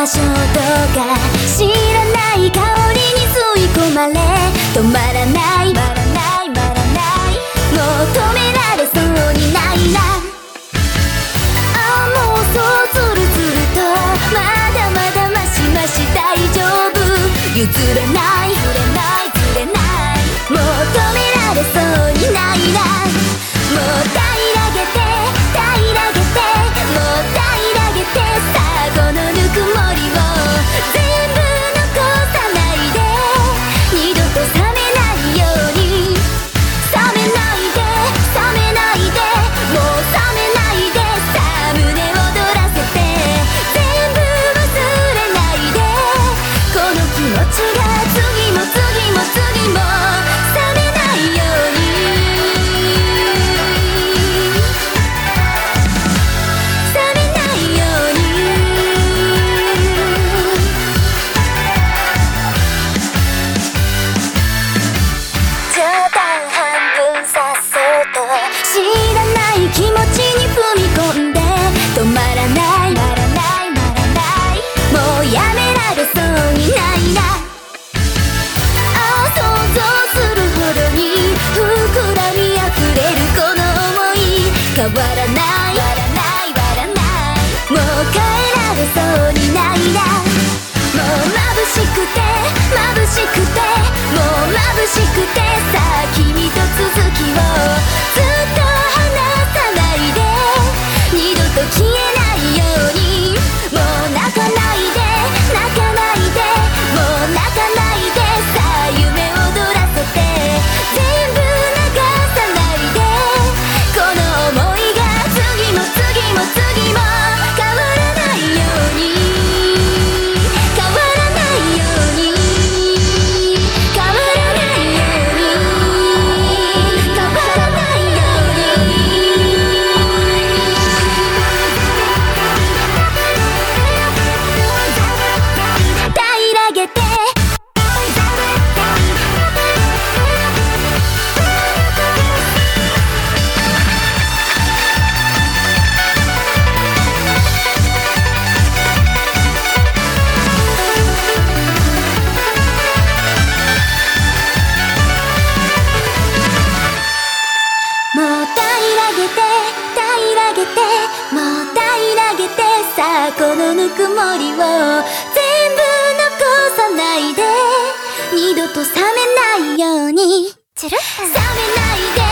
所とか知らない香りに吸い込まれ止まらないもう止められそうにないな。ああもうそうつるつるとまだまだマシマシ大丈夫譲れないずれないもう止められそうにないな。もう平らげてもう平らげてさあこのぬくもりを全部残さないで二度と冷めないように冷めないでもう冷めないでさあ胸躍らせて全部忘れないでこの気持ちが次も冷めないように知らない気持ちに踏み込んで止まらないもうやめられそうにないな。ああ想像するほどに膨らみあふれるこの想い変わらないもう変えられそうにないな。もう眩しくてもう眩しくてさあ君と続きをずっと離さないで二度と消えないようにもう泣かないでもう泣かないでさあ夢踊らせて全部流さないでこの想いが次も変わらないようにこのぬくもりを全部残さないで二度と冷めないように冷めないで